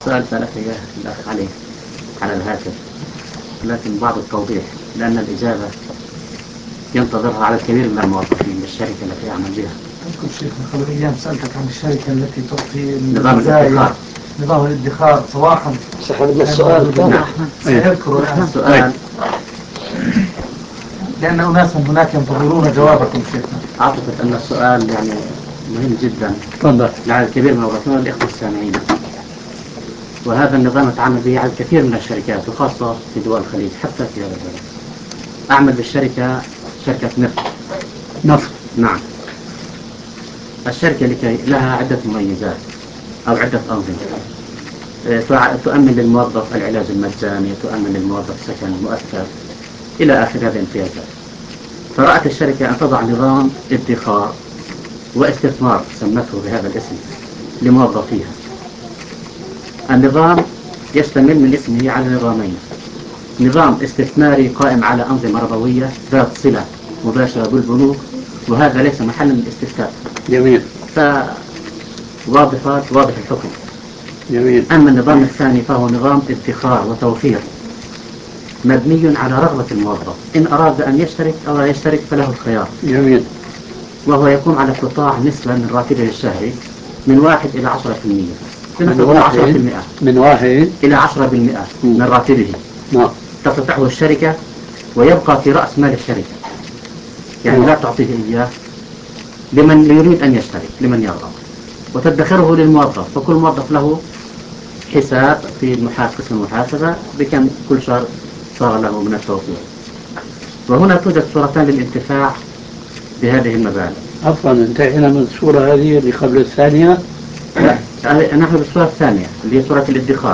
سأل سألك إياه الأخ علي على الهاتف، لكن بعض التوضيح لأن الإجابة ينتظرها على الكثير من الموظفين بالشركة التي يعمل بها. أذكر شيخنا قبل أيام سألتك عن الشركة التي تعطي نظام الادخار. نظام الادخار صباحا. سحبنا السؤال. نعم. سأذكر الآن سؤال لأن أناسا هناك ينتظرون جوابكم شيخنا. أعتقد أن السؤال يعني مهم جدا على الكثير من الموظفين والإخوة السامعين. وهذا النظام يتعامل به على الكثير من الشركات وخاصة في دول الخليج حتى في هذا البلد. أعمل بالشركة شركة نفط. نعم. الشركة لها عدة مميزات أو عدة أنظمة. تؤمن للموظف العلاج المجاني، تؤمن للموظف سكن مؤثر إلى آخر هذه الامتيازات. فرأت الشركة أن تضع نظام ادخار واستثمار سمته بهذا الاسم لموظفيها. النظام يشتمل من اسمه على نظامين: نظام استثماري قائم على أنظمة ربوية ذات صلة مباشرة بالبنوك، وهذا ليس محلا للاستفتاء. جميل. واضح الحكم. جميل. أما النظام الثاني فهو نظام ادخار وتوفير مبني على رغبة الموظف، إن أراد أن يشترك أو لا يشترك فله الخيار. جميل. وهو يقوم على قطاع نسبة من راتبه الشهري من 1 إلى 10%. من 1 إلى 10% من راتبه. نعم. تقطعه الشركة ويبقى في رأس مال الشركة، يعني لا تعطيه إياه لمن يريد أن يشترك، لمن يرغب، وتدخره للموظف. فكل موظف له حساب في قسم المحاسبة بكم كل شهر صار له من التوفير. وهنا توجد صورتان للانتفاع بهذه المبالغ. عفوا، انتهينا من الصورة هذه اللي قبل الثانية. لا، نحن بالصورة الثانية اللي هي صورة الادخار.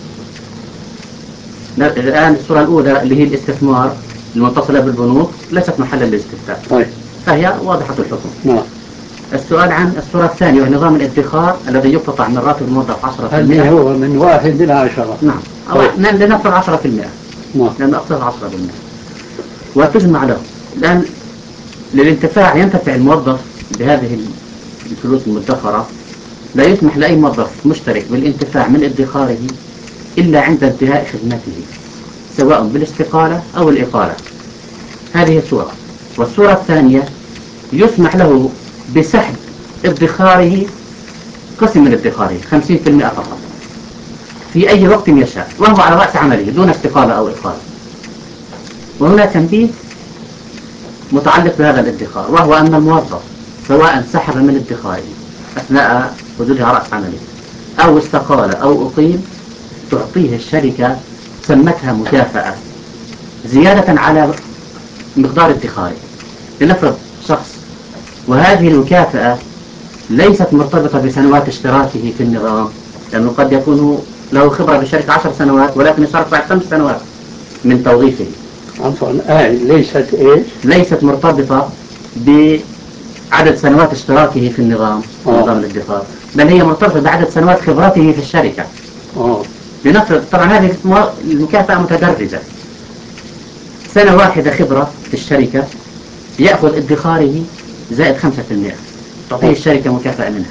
الآن الصورة الأولى اللي هي الاستثمار المتصلة بالبنوك ليست محلا للاستفتاء. طيب. فهي واضحة الحكم. نعم. السؤال عن الصورة الثانية ونظام الادخار الذي يقتطع من راتب الموظف 10%. هل هو من 1 إلى 10؟ نعم. طيب. لنفرض 10%. نعم. لأن أقصد 10%. وتجمع له. الآن للانتفاع ينتفع الموظف بهذه الفلوس المدخرة. لا يسمح لأي موظف مشترك بالانتفاع من ادخاره إلا عند انتهاء خدمته، سواء بالاستقالة أو الإقالة. هذه صورة. والصورة الثانية يسمح له بسحب ادخاره، قسم من ادخاره 50% فقط في أي وقت يشاء، وهو على رأس عمله دون استقالة أو إقالة. وهنا تنبيه متعلق بهذا الادخار، وهو أن الموظف سواء سحب من ادخاره أثناء وجوده على رأس عمله أو استقال أو أقيم، تعطيه الشركة سمتها مكافأة زيادة على مقدار ادخاره. لنفرض شخص وهذه المكافأة ليست مرتبطة بسنوات اشتراكه في النظام، لأنه قد يكون له خبرة بالشركة 10 سنوات ولكن يشترك بعد 5 سنوات من توظيفه. عفوا، ليست مرتبطة بعدد سنوات اشتراكه في النظام، نظام الادخار، بل هي مرتبطة بعدد سنوات خبرته في الشركة. لنفرض طبعا هذه المكافأة متدرجة. سنة واحدة خبرة في الشركة يأخذ ادخاره زائد 5%، تعطيه الشركة مكافأة منها.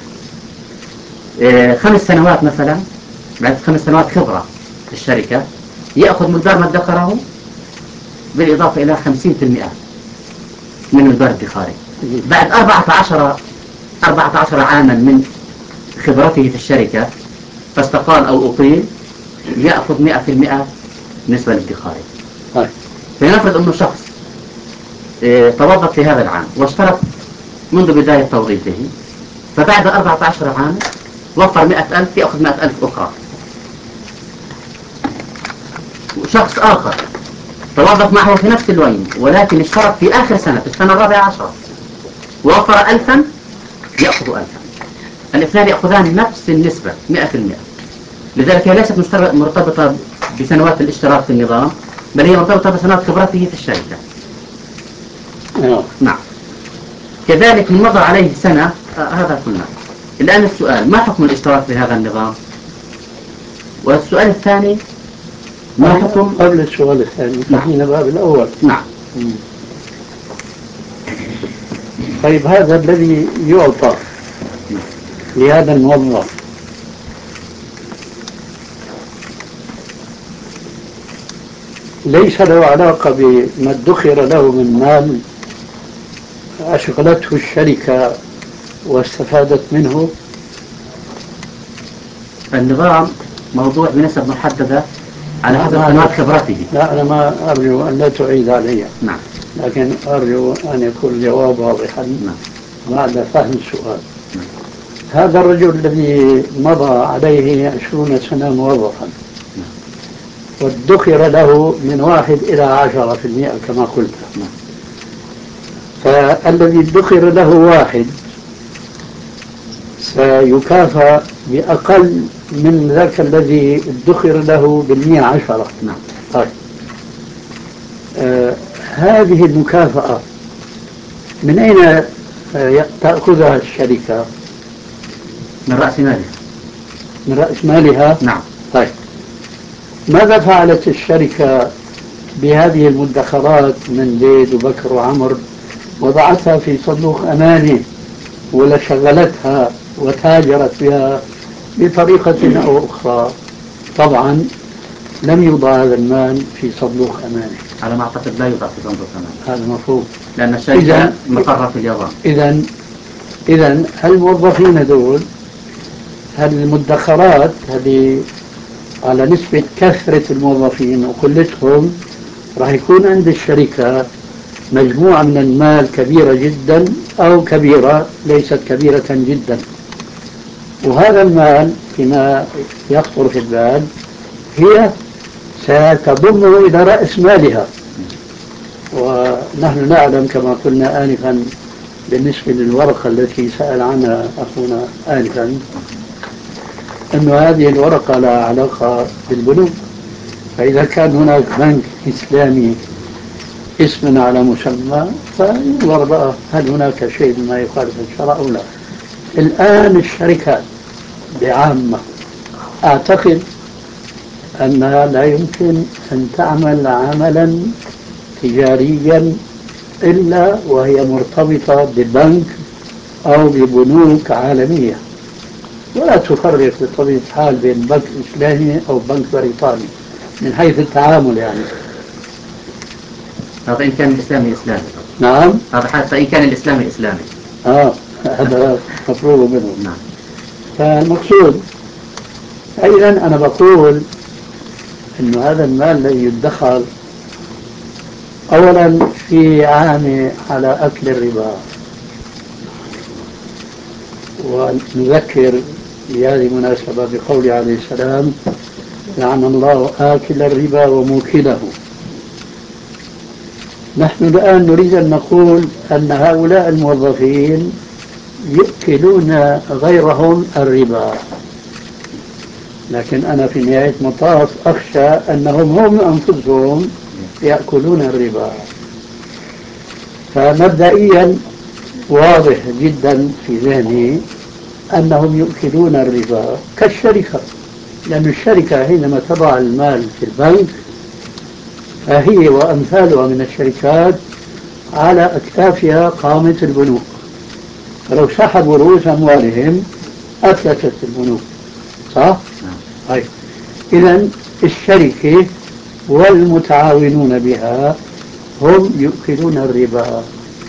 5 سنوات مثلا، بعد 5 سنوات خبرة في الشركة يأخذ مقدار ما ادخره بالإضافة إلى 50% من مقدار ادخاره. بعد 14 عاما من خبرته في الشركة فاستقال أو أقيل، يأخذ 100% نسبة لادخاره. فنفرض أنه شخص توظف في هذا العام واشترك منذ بداية توظيفه، فبعد 14 عام وفر 100,000 يأخذ 100,000 أخرى. وشخص آخر توظف معه في نفس الوين ولكن اشترك في آخر سنة، في السنة 14 ووفر 1000 يأخذ 1000. الاثنان يأخذان نفس النسبة 100%. لذلك هي ليست مرتبطة بسنوات الاشتراك في النظام، بل هي مرتبطة بسنوات خبرته في الشركة. نعم. كذلك من مضى عليه سنة هذا كله. الآن السؤال: ما حكم الاشتراك في هذا النظام؟ والسؤال الثاني: ما حكم قبل السؤال الثاني خلينا باب الأول. نعم. طيب، هذا الذي يعطى لهذا الموظف ليس له علاقة بما ادخر له من مال أشغلته الشركة واستفادت منه. النظام موضوع بنسب محددة على حسب ما سنوات خبرته. لا، أنا ما أرجو أن لا تعيد علي، نعم. لكن أرجو أن يكون الجواب واضحا نعم. بعد فهم السؤال. نعم. هذا الرجل الذي مضى عليه 20 سنة موظفا وادخر له من 1 إلى 10% كما قلت، فالذي ادخر له 1 سيكافأ بأقل من ذاك الذي ادخر له بالمئة 10. نعم. طيب، هذه المكافأة من أين تأخذها الشركة؟ من رأس مالها. من رأس مالها؟ نعم. طيب، ماذا فعلت الشركة بهذه المدخرات من زيد وبكر وعمر؟ وضعتها في صندوق أماني ولا شغلتها وتاجرت بها بطريقة أو أخرى؟ طبعا لم يوضع هذا المال في صندوق أماني. على ما أعتقد لا يوضع في صندوق أماني. هذا مفهوم. لأن الشركة مقرة في اليابان. إذن الموظفين دول، هذه المدخرات هذه على نسبة كثرة الموظفين وقلتهم راح يكون عند الشركة مجموعة من المال كبيرة جدا أو كبيرة ليست كبيرة جدا، وهذا المال فيما يخطر في البال هي ستضمه إلى رأس مالها. ونحن نعلم كما قلنا آنفا بالنسبة للورقة التي سأل عنها أخونا آنفا أن هذه الورقة لها علاقة بالبنوك، فإذا كان هناك بنك إسلامي اسما على مسمى فينظر بقى هل هناك شيء مما يخالف الشرع أو لا. الآن الشركات بعامة أعتقد أنها لا يمكن أن تعمل عملا تجاريا إلا وهي مرتبطة ببنك أو ببنوك عالمية، ولا تفرق بطبيعة الحال بين بنك إسلامي أو بنك بريطاني من حيث التعامل يعني. هذا إن كان الإسلامي إسلامي. نعم. هذا حتى إن كان الإسلامي إسلامي. هذا مفروغ منه. نعم. فالمقصود أيضا أنا بقول أن هذا المال الذي يدخر أولا في عام على أكل الربا، ونذكر بهذه المناسبة بقول عليه السلام لعن الله آكل الربا وموكله. نحن الآن نريد أن نقول أن هؤلاء الموظفين يؤكلون غيرهم الربا، لكن أنا في نهاية المطاف أخشى أنهم هم أنفسهم يأكلون الربا. فمبدئيا واضح جدا في ذهني أنهم يؤكلون الربا كالشركة، لأن الشركة حينما تضع المال في البنك فهي وأمثالها من الشركات على أكتافها قامة البنوك، فلو سحبوا رؤوس أموالهم أفلست البنوك، صح؟ طيب، إذن الشركة والمتعاونون بها هم يؤكلون الربا.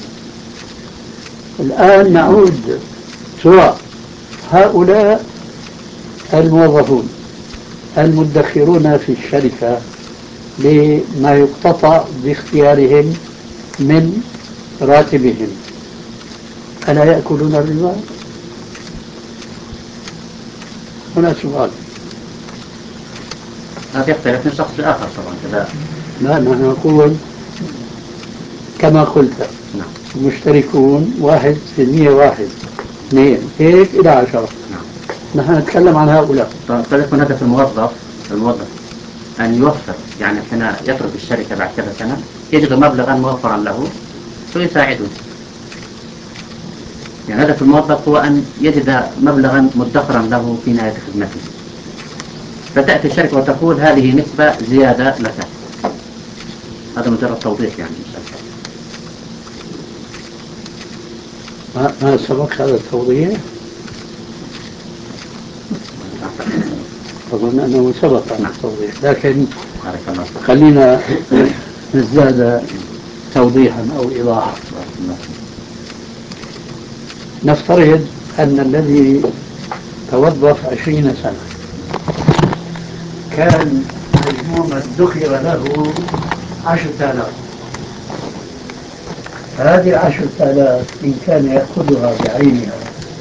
الآن نعود، سواء هؤلاء الموظفون المدخرون في الشركة لما يقتطع باختيارهم من راتبهم ألا يأكلون الربا؟ هنا سؤال. هذا يختلف من شخص لآخر طبعا كذا. لا، نحن نقول كما قلت. نعم. المشتركون 1%، 1 2 هيك إلى 10. نعم. نحن نتكلم عن هؤلاء. قد يكون هدف الموظف أن يوفر، يعني حين يترك الشركة بعد كذا سنة يجد مبلغا موفرا له فيساعده. يعني هدف الموظف هو أن يجد مبلغا مدخرا له في نهاية خدمته، فتأتي الشركة وتقول هذه نسبة زيادة لك. هذا مجرد توضيح يعني مش أكثر. ما سبق هذا التوضيح؟ أظن أنه سبق هذا التوضيح، لكن بارك الله فيك. خلينا نزداد توضيحا أو إيضاحا. نفترض أن الذي توظف 20 سنة كان مجموع ادخر له 10,000. هذه 10,000 إن كان يأخذها بعينها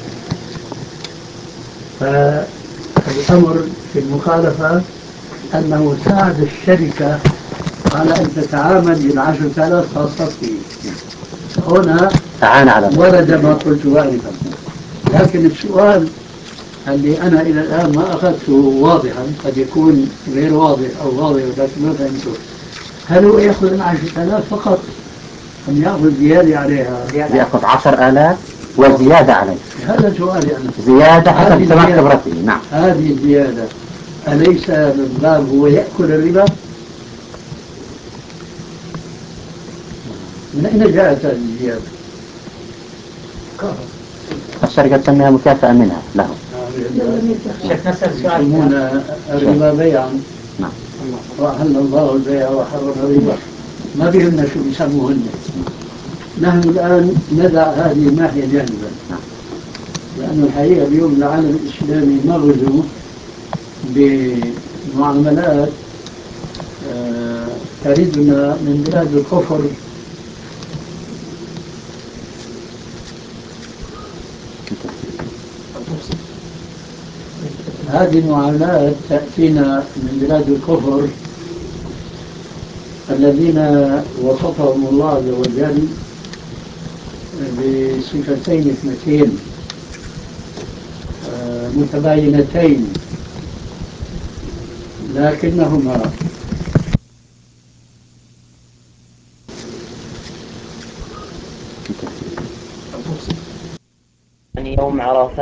فالأمر في المخالفة أنه ساعد الشركة على أن تتعامل بال10,000 خاصة فيه. هنا تعانى على ورد ما قلته آنفا، لكن السؤال اللي أنا إلى الآن ما أخذته واضحا، قد يكون غير واضح أو واضح لكن ما فهمته، هل هو يأخذ ال10,000 فقط أم يأخذ زيادة عليها؟ يأخذ 10,000 وزيادة عليه. هذا سؤالي أنا. زيادة حسب ثمن خبرته. نعم. هذه الزيادة أليس من باب هو يأكل الربا؟ من أين جاءت هذه الزيادة؟ الشركة تسميها مكافأة منها له. شيخ نسأل سؤال. يسمون الربا بيعا. نعم. وأحل الله البيع وحرم الربا. ما بيهمنا شو بيسموهن. نحن الآن ندع هذه الناحية جانبا، لأن الحقيقة اليوم العالم الإسلامي مغزو بمعاملات تردنا من بلاد الكفر. هذه المعاملات تأتينا من بلاد الكفر الذين وصفهم الله عز وجل بصفتين اثنتين متباينتين، لكنهما يعني يوم عرفة